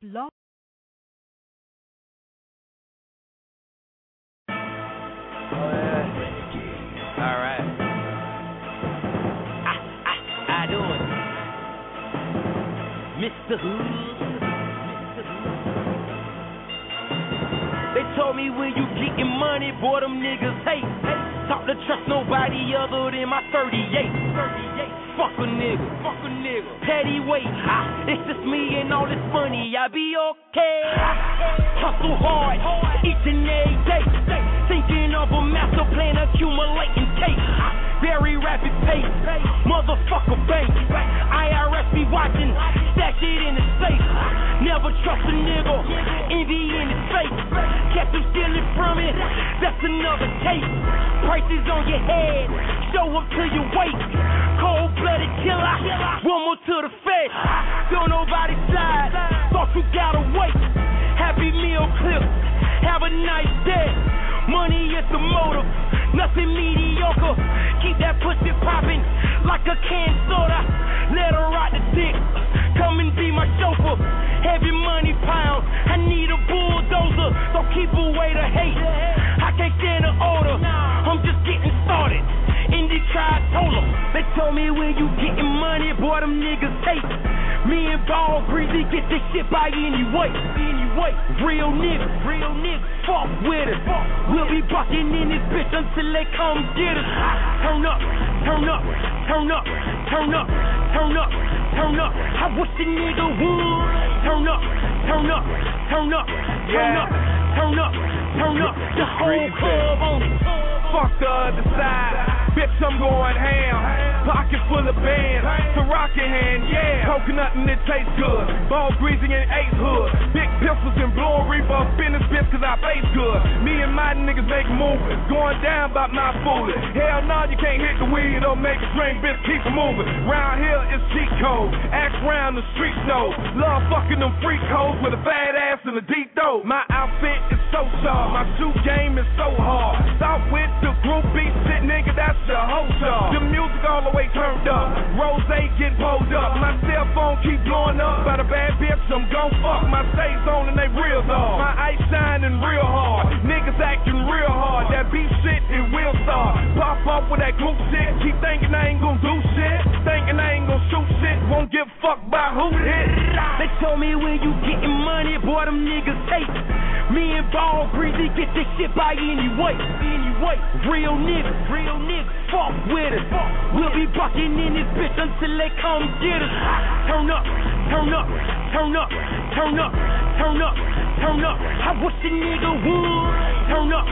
Blog. Alright. I do it. Mr. Hood. They told me when you getting money, boy, them niggas hate. Talk to trust nobody other than my 38. Fuck a nigga. Petty weight. It's just me and all this money. I be okay. Hustle hard each and every day. Thinking of a master plan, accumulating tape. Very rapid pace. Motherfucker bank. IRS be watching. Stash it in the safe. Never trust a nigga. Envy in his face. Kept him stealing from it. That's another case. Prices on your head. Show up to your weight. Cold-blooded killer. One more to the face. Don't nobody slide. Thought you gotta wait. Happy meal clip. Have a nice day. Money is the motive. Nothing mediocre. Keep that pussy popping like a canned soda. Let her ride the dick. Come and be my chauffeur. Heavy money pounds. I need a bulldozer. So keep away the hate. I can't stand the odor. I'm just getting started. Indy tried, told them. They told me when you getting money, boy, them niggas hate. Me and Ball Greasy get this shit by any way. Real niggas, fuck with us. We'll be bucking in this bitch until they come get us. Turn up. I wish the nigga would. Turn up. The whole club on it. Fuck the other side, bitch, I'm going ham. Pocket full of bands, to rock in hand, yeah. Coconut and it tastes good. Ball greasy and ace hood. Big pistols and blowing reaper up in this bitch cause I face good. Me and my niggas make moves, going down about my fooling. Hell no, you can't hit the weed or make a drink, bitch, keep it moving. Round here it's cheat code, act round the street know. Love fucking them freak hoes with a fat ass and a deep dope. My outfit is so sharp, my shoe game is so hard. Stop with the groupie shit, nigga, that's the whole show. The music all the way turned up, Rose get pulled up. My cell phone keep blowing up by the bad bitch, I'm gon' fuck. My stays on and they real dog. My ice shining real hard, niggas acting real hard. That beef shit, it will start. Pop up with that group shit, keep thinking I ain't gon' do shit, thinking I ain't gon' shoot shit, won't give a fuck by who hit. They told me when you getting money, boy, them niggas hate. Me and Ball Greasy get this shit by any way. Real niggas, fuck with us. We'll be bucking in this bitch until they come get us. Turn up. I wish the nigga would. Turn up.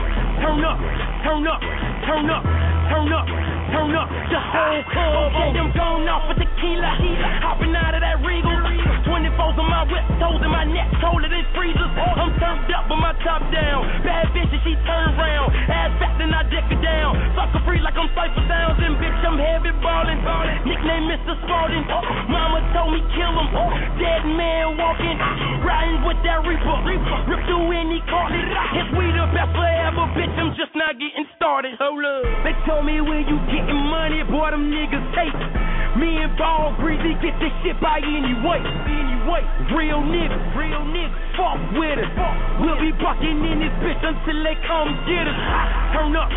The whole club on them going off with tequila. Hopping out of that Regal. 24s on my whip, toes in my neck, colder than freezers. I'm turned up with my top down. Bad bitch and she turned round. Ass back then I dick her down. Sucker free like I'm Cypher Sounds. And bitch, I'm heavy ballin'. Nickname Mr. Spalding. Mama told me kill him. Dead man walking. Riding with that Reaper. Rip through any car. If we the best forever, bitch, I'm just not getting started. Hold up. They told me when you getting money, boy, them niggas hate. Me and Ball Greasy get this shit by any way. Real niggas, fuck with us. We'll be bucking in this bitch until they come get us. Turn up.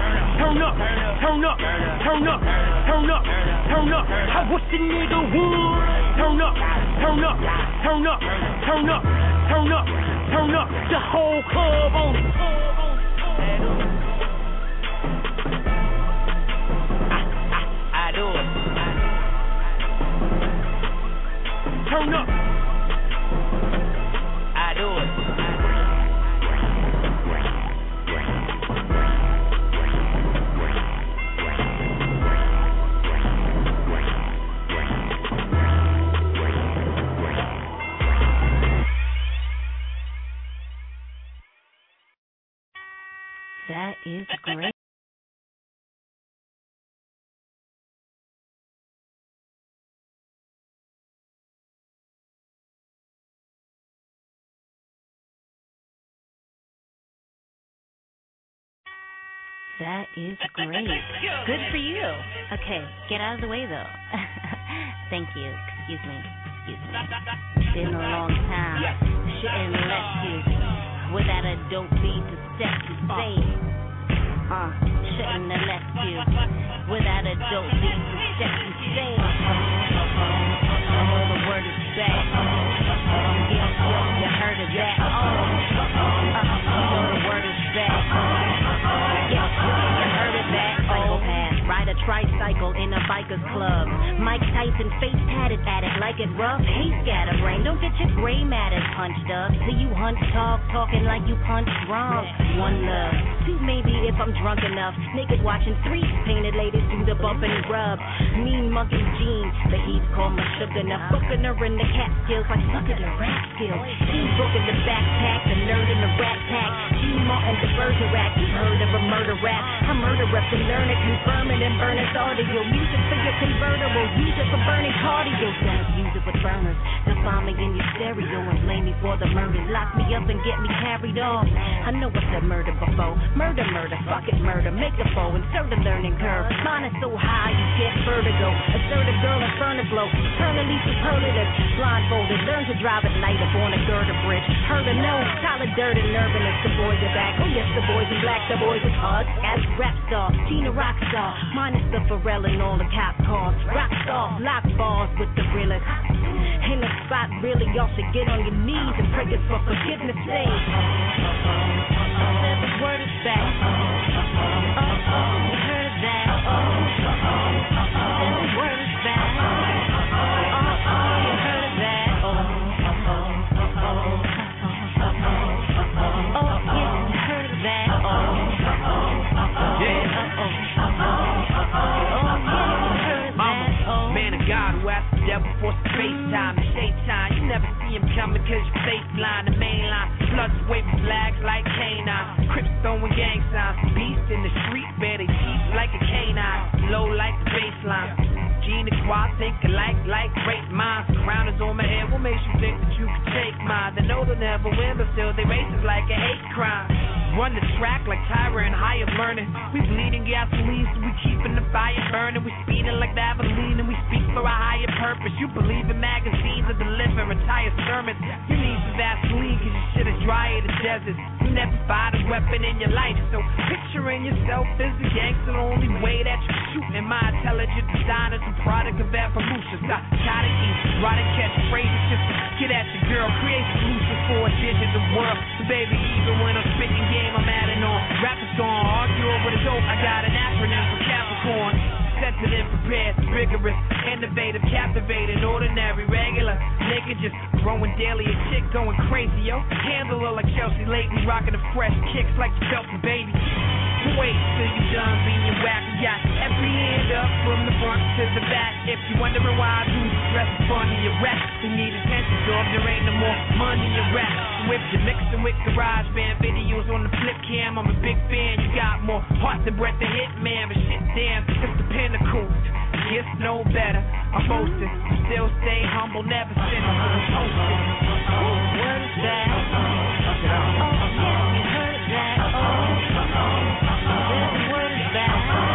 I wish the nigga would. Turn up. The whole club on it. I do it. Turn up. I do it. That is great. That is great. Good for you. Okay, get out of the way, though. Thank you. Excuse me. Been a long time. Shit left you without a dope beat to step to say. Shouldn't have left you without a dope beat to step to say. Oh, the word is back. You heard of that? The word is back. You heard of that? Psychopath, ride a tricycle in a bikers club. Mike Tyson face tatted at it like it rough. Hey, scatterbrain, don't get your gray matters punched up. Till you hunch talking like you punch drunk. One love, two maybe if I'm drunk enough. Naked watching three painted ladies do the bump and rub. Mean monkey jeans, the heat call my sugar. Now fucking her in the cat skills like fucking the rap skills. He broke in the backpack, the nerd in the rat pack. G Martin the Bergerac, you heard of a murder rap. I murder up to learn it, confirm it, and burn its audio. Music for your convertible, use it for burning cardio. Don't use it with burners. They'll find me in your stereo and blame me for the murders. Lock me up and get me carried off. I know I said murder before. Murder, fuck it, murder. Make a foe, insert a learning curve. Mine is so high, you get vertigo. Assert a girl in front of blow. Eternally superlative. Blindfolded, learn to drive at night up on a girder bridge. Heard of no, solid dirt and nervousness. The boys are back. Oh yes, the boys in black, the boys with hugs. As rap star, Tina Rockstar. Minus the Pharrell and all the cop cars. Rock stars, lock balls with the realest. In the spot, really, y'all should get on your knees and pray for forgiveness. Say, the word is back. You heard of that? The word is back. You heard of that? Oh, yeah, you heard of that? Man of God who asked the devil for some face time and shade time. You never see him coming cause your face line, the main line. Bloods waving flags like canine. Crips throwing gang signs. Beast in the street, bear they teeth like a canine. Low like the baseline. Gene and Quad think alike like great minds. Crown is on my head, what makes you think that you can take mine? They know they'll never win, but still they racist like a hate crime. Run the track like Tyra and higher learning. We bleeding gasoline, so we keeping the fire burning. We speeding like Valvoline and we speak for a higher purpose. You believe in magazines or deliver entire sermons. You need some Vaseline cause your shit is dry in the desert. You never fired a weapon in your life, so picturing yourself as a gangster the only way that you shoot. And my intelligent design is a product of evolution. Stop trying to eat, write and catch phrases just to get at your girl. Create solutions for a digital world. But baby, even when I'm spitting game, I'm adding on. Rappers gone, argue over the dope. I got an acronym for Capricorn. Sensitive, prepared, rigorous, innovative, captivating, ordinary, regular. Nigga just growing daily, a chick going crazy, yo. Handle her like Chelsea lately, rocking the fresh kicks like you felt the baby. Wait till you done being whack. We got every hand up from the front to the back. If you wondering why I do dress fun in your rap, you need attention, dog. There ain't no more money in rap. So if you're mixing with garage band videos on the flip cam, I'm a big fan. You got more heart than Brett the Hitman, but shit damn, it's the pinnacle. Gets no better. I'm boasting, still stay humble, never cynical. What is that? Oh yeah, you heard that? What is that?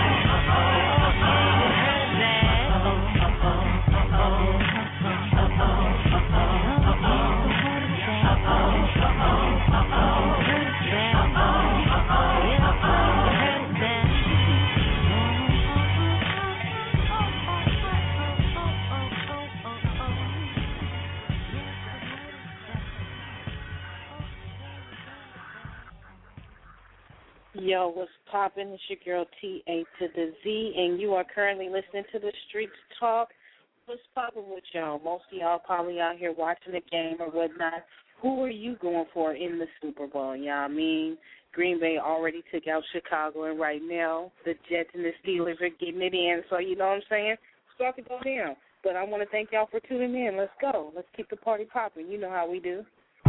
Yo, what's poppin'? It's your girl T.A. to the Z, and you are currently listening to The Streets Talk. What's poppin' with y'all? Most of y'all probably out here watching the game or whatnot. Who are you going for in the Super Bowl? You know what I mean? Green Bay already took out Chicago, and right now the Jets and the Steelers are getting it in. So you know what I'm saying? Start to go down. But I want to thank y'all for tuning in. Let's go. Let's keep the party popping. You know how we do.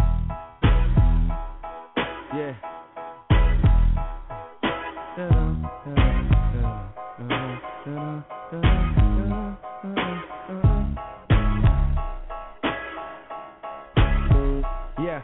Yeah. Yeah.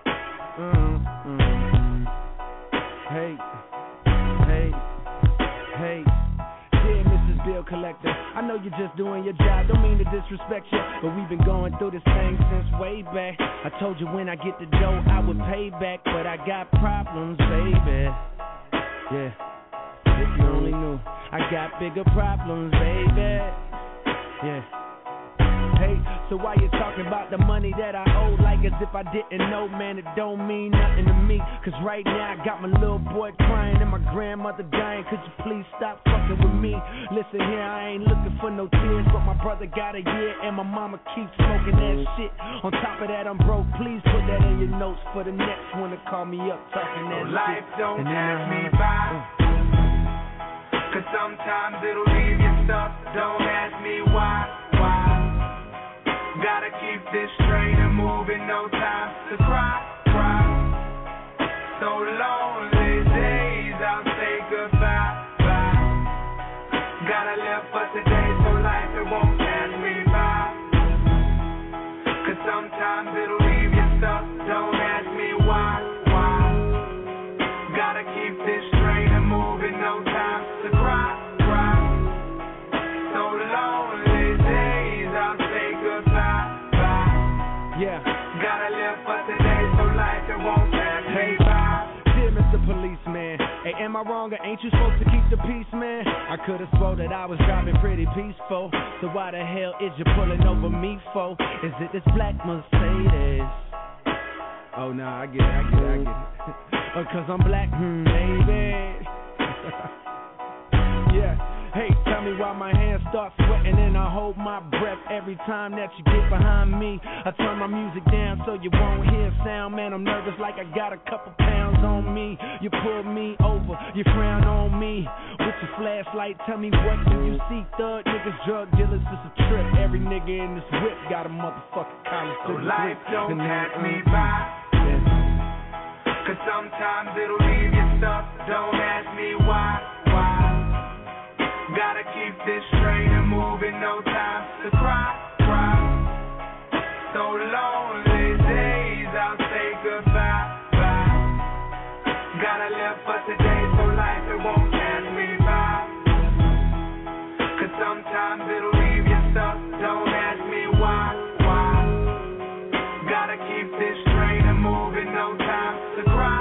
Hey. Dear Mrs. Bill Collector, I know you're just doing your job, don't mean to disrespect you, but we've been going through this thing since way back. I told you when I get the dough, I would pay back, but I got problems, baby. Yeah, if you only knew, I got bigger problems, baby. Yeah. Hey, so why you talking about the money that I owe like as if I didn't know, man, it don't mean nothing to me. Cause right now I got my little boy crying and my grandmother dying. Could you please stop fucking with me? Listen here, I ain't looking for no tears, but my brother got a year and my mama keeps smoking that shit. On top of that, I'm broke, please put that in your notes for the next one to call me up talking that shit. Life don't pass me by, cause sometimes it'll leave you stuck. Don't ask me why. Gotta keep this train and moving, no time to cry. So lonely days, I'll say goodbye. Gotta live for today, so life it won't pass me by. Cause sometimes it'll leave you stuck, don't ask me why. Gotta keep this train and moving, no time to cry. So lonely days, I'll say goodbye. Yeah. Gotta live for today, so life it won't pass me by. Dear Mr. Policeman, hey, am I wrong or ain't you supposed to keep the peace, man? I could've swore that I was driving pretty peaceful, so why the hell is you pulling over me for? Is it this black Mercedes? Oh, nah, I get it. Cause I'm black, baby. Yeah. Hey, tell me why my hands start sweating and I hold my breath every time that you get behind me. I turn my music down so you won't hear sound. Man, I'm nervous like I got a couple pounds on me. You pull me over, you frown on me with your flashlight. Tell me what do you see? Thug niggas, drug dealers, it's a trip. Every nigga in this whip got a motherfucking collar. So life don't pass me by, cause sometimes it'll leave you stuck. Don't ask me why. Gotta keep this train and moving, no time to cry. So lonely days, I'll say goodbye. Gotta live for today, so life it won't pass me by. Cause sometimes it'll leave you stuck, don't ask me why. Gotta keep this train and moving, no time to cry.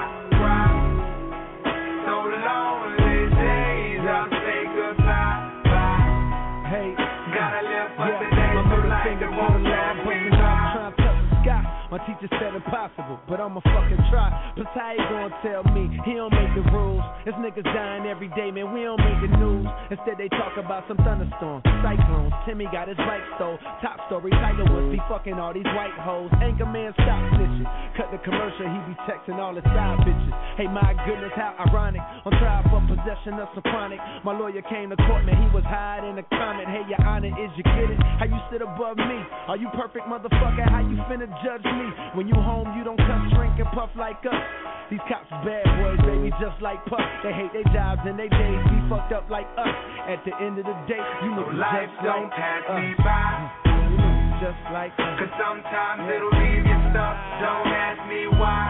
So lonely days, I'll say goodbye. Hey, gotta live for yeah, today, my so middle life finger it to won't the pass law, me busting by. out, trying to touch the sky. My teacher said impossible, but I'ma fucking try. Plus how he gonna tell me he don't make the rules? This niggas dying every day, man, we don't make the news. Instead they talk about some thunderstorms, cyclones. Timmy got his bike stole. Top story, Tiger Woods be fucking all these white hoes. Anchorman stop snitching. Cut the commercial, he be texting all his side bitches. Hey, my goodness, how ironic. On trial for possession of some chronic. My lawyer came to court, man, he was hiding in a comment. Hey, your honor, is you kidding? How you sit above me? Are you perfect, motherfucker? How you finna judge me? When you home, you don't cuss, drink, and puff like us. These cops bad boys, baby, just like Puff. They hate their jobs and they days be fucked up like us. At the end of the day, you know so life just don't like pass us. me by, You know just like us. cause sometimes it'll leave you stuck. Don't ask me why.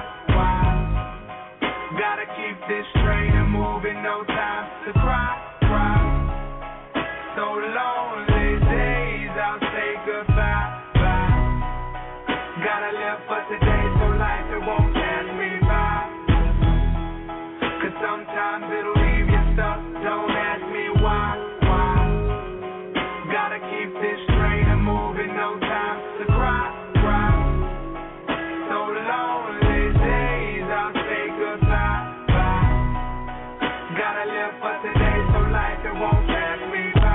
Gotta keep this train and moving, no time to cry. So lonely days, I'll say goodbye. Gotta live for today, so life it won't pass me by. Cause sometimes it'll leave you stuck, don't ask me why. Gotta keep this train and moving, no time to cry. So lonely days, I'll say goodbye. Gotta live for today, so life it won't pass me by.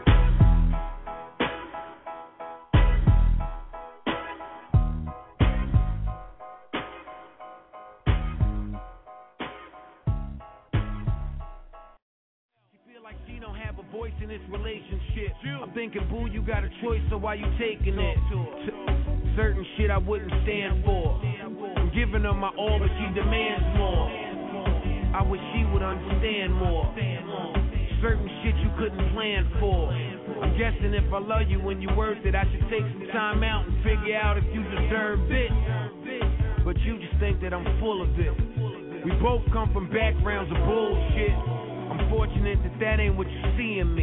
Voice in this relationship. I'm thinking, boo, you got a choice, so why you taking it? Certain shit I wouldn't stand for. I'm giving her my all, but she demands more. I wish she would understand more. Certain shit you couldn't plan for. I'm guessing if I love you when you're worth it, I should take some time out and figure out if you deserve it. But you just think that I'm full of it. We both come from backgrounds of bullshit. I'm fortunate that ain't what you see in me.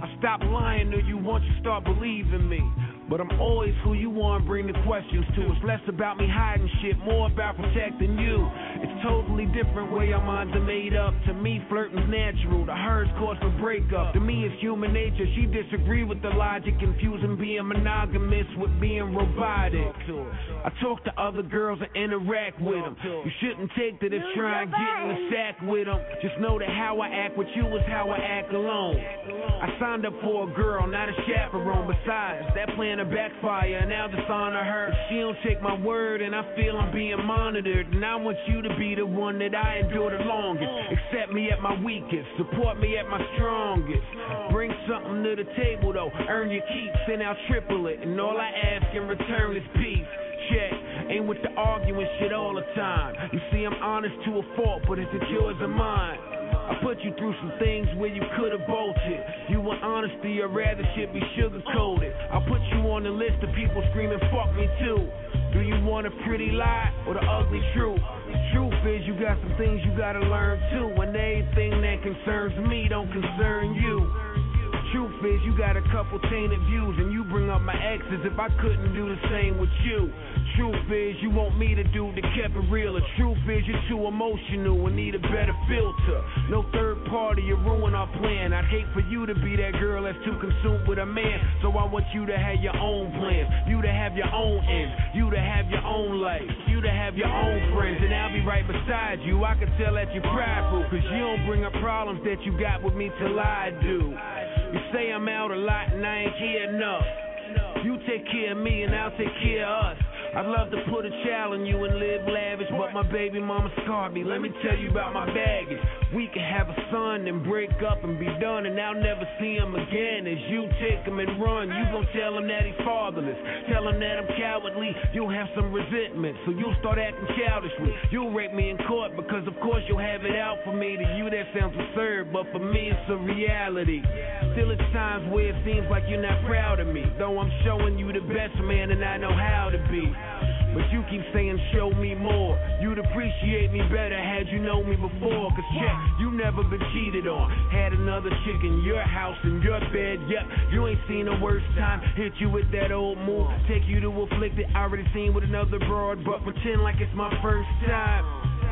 I stop lying to you once you start believing me. But I'm always who you want to bring the questions to. It's less about me hiding shit, more about protecting you. It's totally different way our minds are made up. To me, flirting's natural, to hers cause for breakup. To me, it's human nature. She disagree with the logic, confusing being monogamous with being robotic. I talk to other girls and interact with them. You shouldn't take to this try and get in the sack with them. Just know that how I act with you is how I act alone. I signed up for a girl, not a chaperone. Besides, that plan to backfire, and now dishonor her. She don't take my word, and I feel I'm being monitored. And I want you to be the one that I endure the longest. Accept me at my weakest, support me at my strongest. Bring something to the table though, earn your keeps, and I'll triple it. And all I ask in return is peace. Check, ain't with the arguing shit all the time. You see, I'm honest to a fault, but is it yours or mine? I put you through some things where you could have bolted. You want honesty or rather shit be sugar-coated. I'll put you on the list of people screaming, fuck me too. Do you want a pretty lie or the ugly truth? The truth is you got some things you gotta learn too. And everything that concerns me don't concern you. The truth is you got a couple tainted views, and you bring up my exes if I couldn't do the same with you. Truth is you want me to do the kept it real. The truth is you're too emotional and need a better filter. No third party, you ruin our plan. I'd hate for you to be that girl that's too consumed with a man. So I want you to have your own plans, you to have your own ends, you to have your own life, you to have your own friends. And I'll be right beside you. I can tell that you're prideful, cause you don't bring up problems that you got with me till I do. You say I'm out a lot and I ain't here enough. You take care of me and I'll take care of us. I'd love to put a child on you and live lavish, but my baby mama scarred me. Let me tell you about my baggage. We can have a son and break up and be done, and I'll never see him again. As you take him and run, you gon' tell him that he's fatherless. Tell him that I'm cowardly, you'll have some resentment, so you'll start acting childishly. You'll rape me in court because of course you'll have it out for me. To you that sounds absurd, but for me it's a reality. Still it's times where it seems like you're not proud of me, though I'm showing you the best man and I know how to be. But you keep saying show me more. You'd appreciate me better had you known me before. Cause check, you never been cheated on. Had another chick in your house, in your bed. Yep, you ain't seen a worse time. Hit you with that old move, take you to afflicted. Already seen with another broad, but pretend like it's my first time.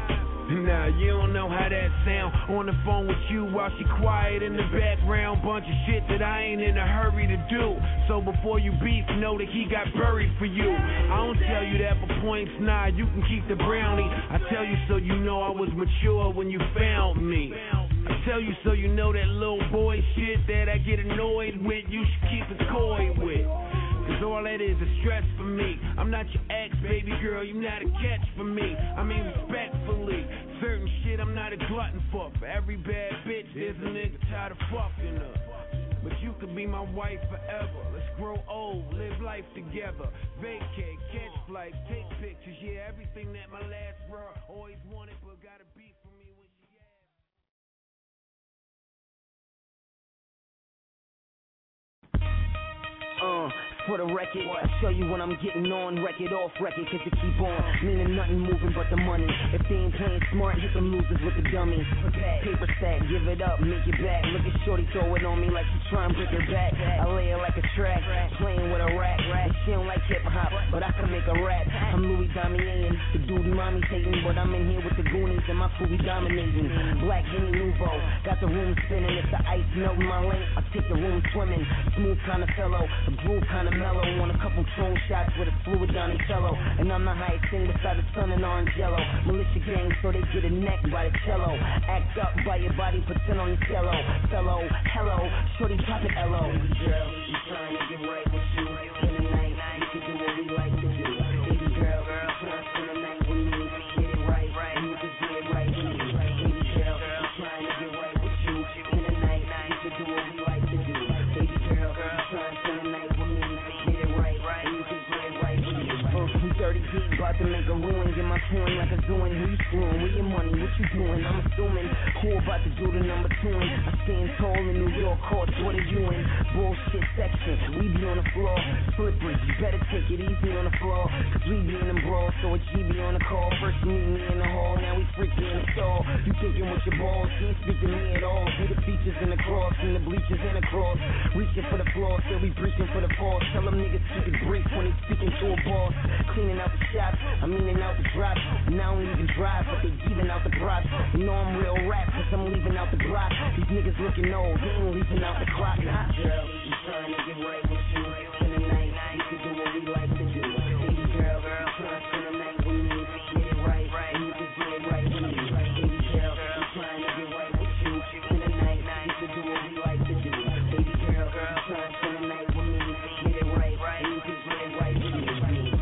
Nah, you don't know how that sound. On the phone with you while she quiet in the background. Bunch of shit that I ain't in a hurry to do. So before you beef, know that he got buried for you. I don't tell you that for points, nah, you can keep the brownie. I tell you so you know I was mature when you found me. I tell you so you know that little boy shit that I get annoyed with, you should keep it coy with. Cause all that is stress for me. I'm not your ex, baby girl, you not a catch for me. I mean respectfully, certain shit I'm not a glutton for. For every bad bitch, there's a nigga tired of fucking her. But you could be my wife forever. Let's grow old, live life together. Vacate, catch flights, take pictures. Yeah, everything that my last girl always wanted, but gotta be for me when she For the record, I show you when I'm getting on record, off record, cause it keep on meaning nothing moving but the money. If they ain't playing smart, hit them losers with the dummies. Paper stack, give it up, make it back. Look at shorty throw it on me like she trying to break her back. I lay her like a track, playing with a rack. And she don't like hip hop, but I can make a rap. I'm Louis Damian, the dude mommy's hating, but I'm in here with the Goonies and my crew we dominating. Black Henny Nouveau, got the room spinning. If the ice melt in my lane, I take the room swimming. Smooth kind of fellow, the groove kind of mellow. Want a couple drone shots with a fluid down in cello. And I'm the highest thing beside the sun and orange yellow. Militia gang so they get a neck by the cello. Act up by your body, pretend on your cello. Fellow, hello, shorty pop it LO. Baby girl, you trying to get right with you. In the night, you can do what we like to do. Baby girl, trying to spend the night with me. Get it right, and you can do it right with me. Baby girl, you trying to get right with you. In the night, you can do what we like to do. Baby girl, trying to spend the night with me. I'm 30 deep, about to make a ruin. Get my coin like a doing. Who you screwing? Where your money? What you doing? I'm assuming who about to do the number 2. I stand tall in New York courts. What are you in? Bullshit section. We be on the floor. Slippery. You better take it easy on the floor. Cause we be in them brawls. So a G be on the call. First meet me in the hall. Now we freaky in the stall. You shaking with your balls. She ain't speak to me at all. See the features in the cross, and the bleachers in the cross. Reaching for the floor, still we preaching for the falls. Tell them niggas keep it brief when they speaking to a boss. Cleaning out the shop, I'm meaning out the drops. And I don't even drive, but they giving out the props. You know I'm real rap, cause I'm leaving out the block. These niggas looking old, they ain't leaving out the clock. Nah, girl, I'm trying to get right with you. In the night, we can do what we like to do. Baby girl, I'm trying to spend the night with me. Get it right, and you can get it right with me. Baby girl, I'm trying to get right with you. In the night, we can do what we like to do. Baby girl, I'm trying to spend the night with me. Get it right, and you can get it right with me.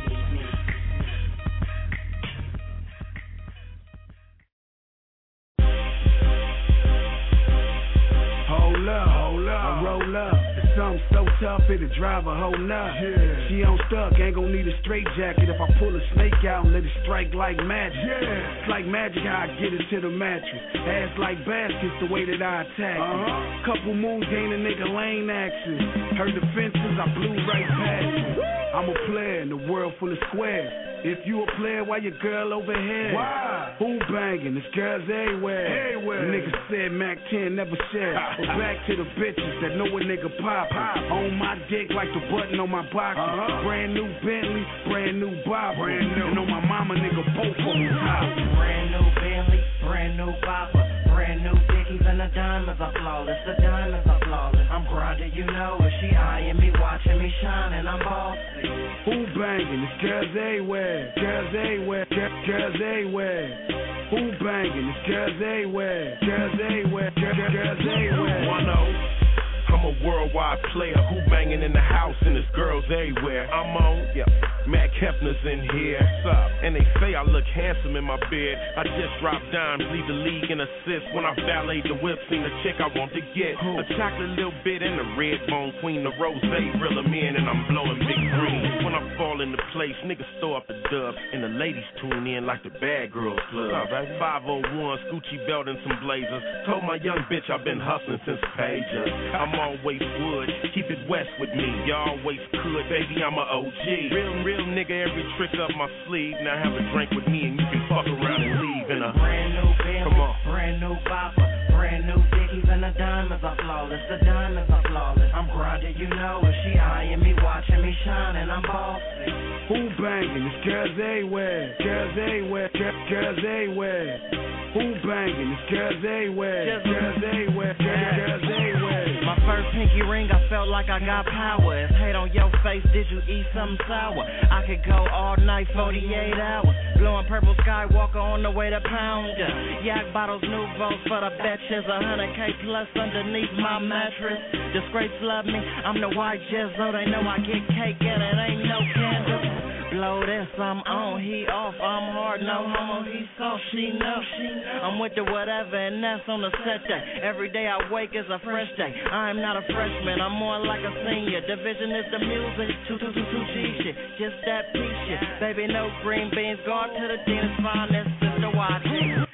Hold up, I roll up. It's something so tough, it'll drive a whole nut. Yeah. She on stuck, ain't gon' need a straight jacket. If I pull a snake out and let it strike like magic. Yeah. It's like magic how I get it to the mattress. Ass like baskets, the way that I attack it. Couple moves, gain a nigga lane access. Heard the fences, I blew right past it. I'm a player in the world full of squares. If you a player, why your girl over here? Why? Who banging? This girl's everywhere. The nigga said Mac 10 never share. But back to the bitches that know a nigga pop. On my dick like the button on my boxer. Brand new Bentley, brand new bopper. And on my mama, nigga, both of them top. Brand new Bentley, brand new bopper. Brand new Dickies and the diamonds are flawless. The diamonds are flawless. I'm grinding, you know it. She eyeing me, watching me shine, and I'm bossy. Who banging? This girl's everywhere. Girls everywhere. Girls everywhere. Who banging? This girl's everywhere. Girls everywhere. Girls everywhere. 1-0. I'm a worldwide player who banging in the house and there's girls everywhere. I'm on, Mac Hefner's in here. What's up? And they say I look handsome in my bed. I just dropped dimes, lead the league in assists. When I valet the whip, seen the chick I want to get. A chocolate little bit and a red bone queen, the rose reel 'em in and I'm blowing big green. When I fall into place, niggas throw up the dub and the ladies tune in like the Bad Girls Club. 501, Gucci belt and some blazers. Told my young bitch I've been hustling since pages. I'm always would, keep it west with me. You always could, baby, I'm a OG. Real nigga, every trick up my sleeve. Now have a drink with me and you can fuck around and leave in a brand new Bentley, brand new bopper, brand new Dickies and the diamonds are flawless. The diamonds are flawless. I'm grinding, you know it. She eyeing me, watching me shine, and I'm bossy. Who banging? This girls everywhere. Girls everywhere. Girls everywhere. Who banging? This girls everywhere. Girls everywhere. Girls everywhere. My first pinky ring, I felt like I got power. If hate on your face, did you eat something sour? I could go all night, 48 hours. Blowing purple Skywalker on the way to Pounder. Yak bottles, Nouveaus for the betches. 100K plus underneath my mattress. Disgrace love me, I'm the white Jizzo. They know I get cake and it ain't no candle. Blow this, I'm on, he off, I'm hard, no homo, he soft, she know. I'm with the whatever and that's on the set day. Every day I wake is a fresh day. I'm not a freshman, I'm more like a senior. Division is the music, 222G shit, just that P shit. Baby, no green beans, guard to the dean's finest, sister watch.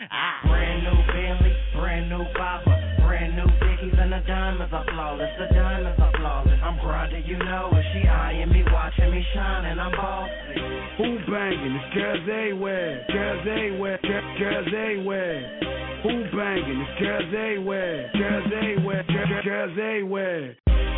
Brand new Bentley, brand new bopper, brand new Dickies and the diamonds are flawless. The diamonds are flawless. I'm grinding, you know it. She eyeing me, watching me shine, and I'm bossy. Who banging? This girls everywhere. Girls everywhere. Girls everywhere. Who banging? This girls everywhere. Girls everywhere. Girls everywhere.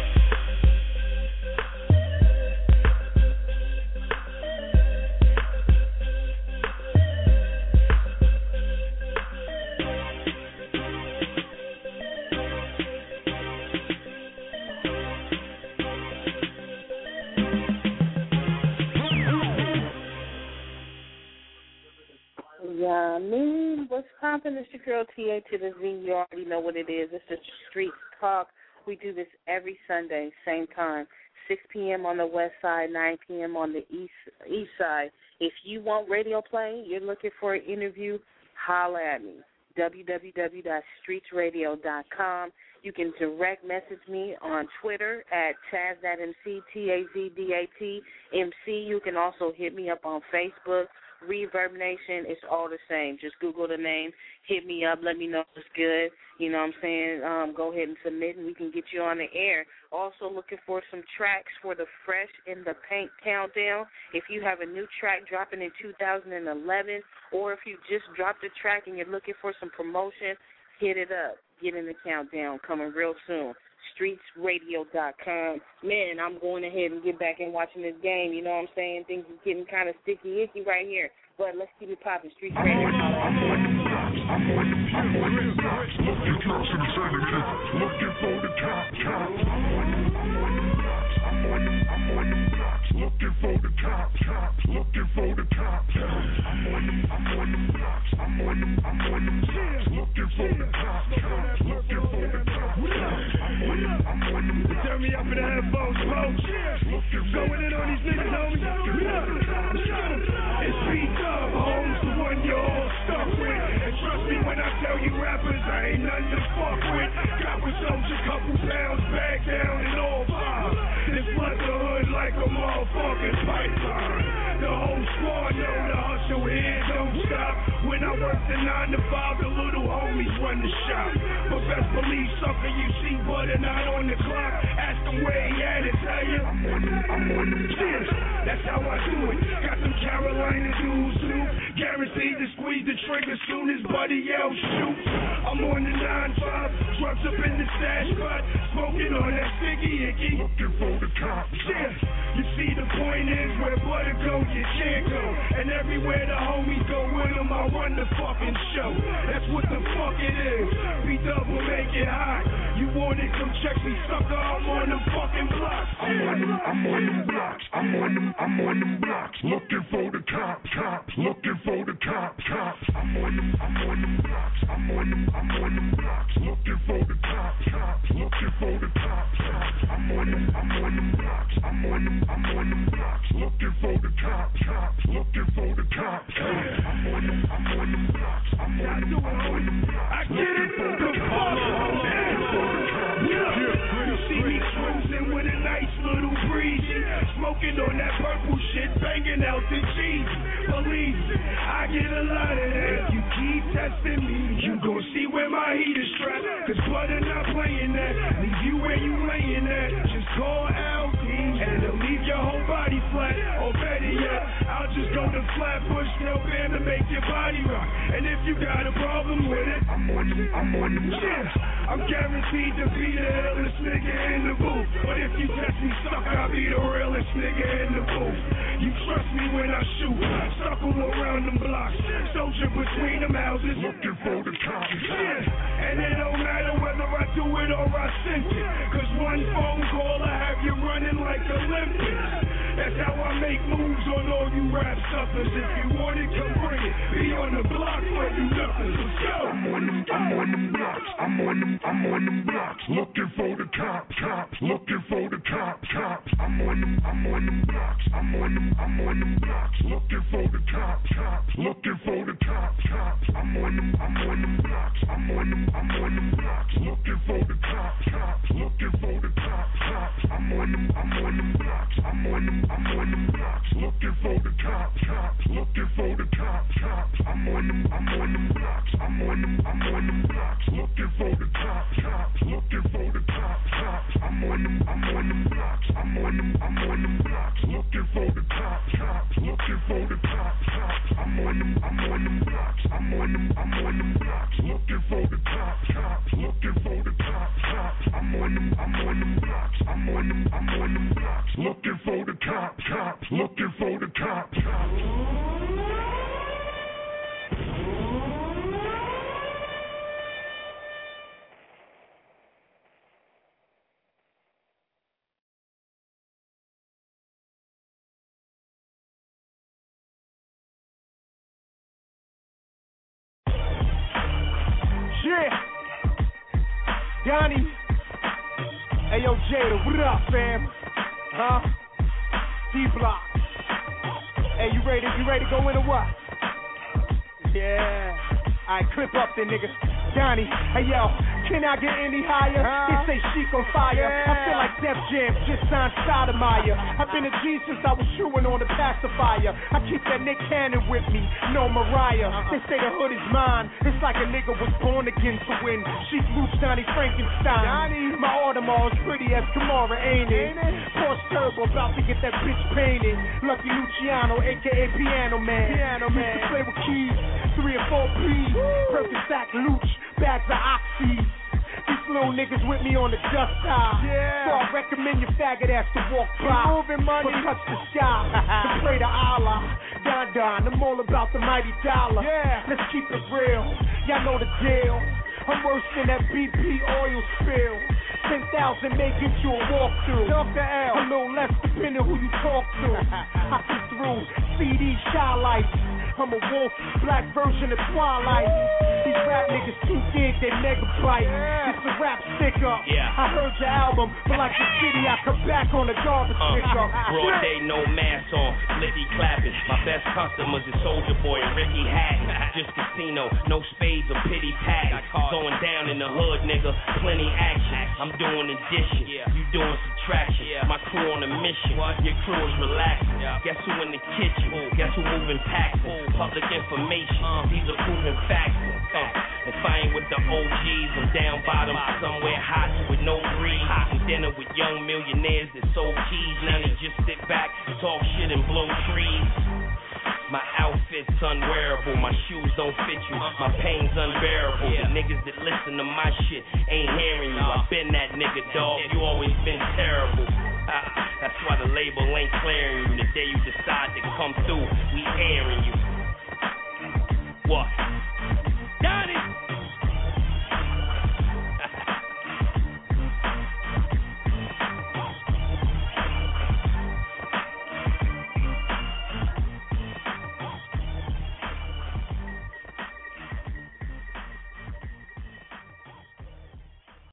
What's poppin'? It's your girl TA to the Z. You already know what it is. It's the Street Talk. We do this every Sunday, same time, 6 p.m. on the west side, 9 p.m. on the east side. If you want radio play, you're looking for an interview, holla at me, www.streetsradio.com. You can direct message me on Twitter at TazDatMC, TazDatMC. You can also hit me up on Facebook Reverb Nation, it's all the same. Just Google the name, hit me up, let me know it's good. You know what I'm saying? Go ahead and submit, and we can get you on the air. Also looking for some tracks for the Fresh in the Paint Countdown. If you have a new track dropping in 2011, or if you just dropped a track and you're looking for some promotion, hit it up. Get in the countdown, coming real soon. StreetsRadio.com. Man, I'm going ahead and get back and watching this game. You know what I'm saying? Things are getting kind of sticky, icky right here. But let's keep it popping. Streets Radio. Looking for the top. Looking for the top. Looking for the top. I'm on them blocks. I'm on them looking for the top. Looking for the top. I'm on them. Turn me up in the headphones, folks. Going in on these niggas, homies. It's P-Dub, homes, the one you're all stuck with. And trust me when I tell you rappers, I ain't nothing to fuck with. Got with soldiers, couple pounds, back down and all five. This flood the hood like a motherfucking pipeline. The whole squad know the hustle here don't stop. When I work the 9 to 5, the little homies run the shop. But best believe, sucker, you see butter not on the clock. Ask him where he at and tell you I'm on the shit. That's how I do it. Got some Carolina dudes too. Guaranteed to squeeze the trigger soon as Buddy else shoots. I'm on the 9-5, drugs up in the stash spot, smoking on that sticky icky. Looking for the top. Shit. You see the point is where butter go, you can't go. And everywhere the homies go with them, I run the fucking show. That's what the fuck it is. P-Double make it hot. You want it, come check me, sucker. I'm on them fucking blocks. I'm on them blocks. I'm on them blocks. Looking for the top. Looking for the top. I'm on them blocks. I'm on them blocks. Looking for the top. Looking for the top. I'm on them blocks. I'm on them blocks. Looking for the top. Looking for the top. I'm on them blocks. I'm not doing it. I get it. You see me cruising with a nice little breezy, smoking on that purple shit, banging out the cheese. Believe me, I get a lot of that. You keep testing me, you gon' see where my heat is strapped. Cause butter not playing that. Leave you where you laying at. Just call LD and it'll leave your whole body flat. Or better yet, I'll just go to Flatbush, tell Bam to make your body rock. And if you got a problem with it, I'm on them. Yeah, I'm guaranteed to be the illest nigga in the booth. But if you test me, suck, I'll be the realest nigga in the booth. You trust me when I shoot, circle around them blocks, soldier between them houses, looking for the top. Yeah, and it don't matter whether I do it or I send it. Cause one phone call, I have you running like Olympics. That's how I make moves on all you rap suckers. If you want it, come bring it. Be on the block where you nothing. Let's go. I'm on them blocks. I'm on them blocks. Looking for the top. Looking for the top. I'm on them blocks. I'm on them blocks. Looking for the top. Looking for the top. I'm on them blocks. I'm on them blocks. Looking for the top. Looking for the top. I'm on them blocks. I'm on them blocks. Looking for the top. Looking for the top. I'm on them blocks. I'm on them blocks. Looking for the top. Looking for the top. I'm on them blocks. I'm on them blocks. Looking for the top. Looking for the top. I'm on them blocks. I'm on them blocks. Looking for the top. Looking for the top. I'm on them blocks. I'm on them blocks. Looking for the top. Looking for the top. Yeah, Donnie. Hey yo, Jada, what up, fam? Huh? D-Block. Hey, you ready to go in or what? Yeah. Alright, clip up then, nigga. Donnie, hey yo, Can I get any higher? They say Chic on fire. I feel like Def Jam just signed Sotomayor. I've been a G since I was chewing on the pacifier. I keep that Nick Cannon with me, no Mariah. They say the hood is mine. It's like a nigga was born again to win. Chic Roots, Johnny Frankenstein. My Audemars pretty as Kamara, ain't it? Porsche Turbo, about to get that bitch painted. Lucky Luciano, aka Piano Man. Used to play with keys, 3 or 4 P's. Percocet, Luch, bags of Oxy. These little niggas with me on the dust side. So I recommend your faggot ass to walk by. Moving money, but touch the sky and pray to Allah. Don, I'm all about the mighty dollar. Let's keep it real. Y'all know the deal. I'm worse than that BP oil spill. 10,000 may get you a walkthrough. A little less depending who you talk to. I see through CD shy lights. I'm a wolf, black version of Twilight. These rap niggas too big, they megabyte. It's a rap sticker. I heard your album, but like the city, I come back on the garbage sticker. Broad day, no mask on, Lippy clapping. My best customers is Soulja Boy and Ricky Hatton. Just casino, no spades or pity pat. Going down in the hood, nigga, plenty action. I'm doing addition, you doing subtraction. My crew on a mission, your crew is relaxing. Guess who in the kitchen? Guess who moving packs? Public information, these are proven facts. If I ain't with the OGs, I'm down bottom somewhere hot with no breeze. And dinner with young millionaires that sold keys. Now they just sit back, talk shit and blow trees. My outfit's unwearable, my shoes don't fit you, my pain's unbearable. The niggas that listen to my shit ain't hearing you. I've been that nigga, dog, you always been terrible. That's why the label ain't clearing you. The day you decide to come through, we airing you. What? Donnie!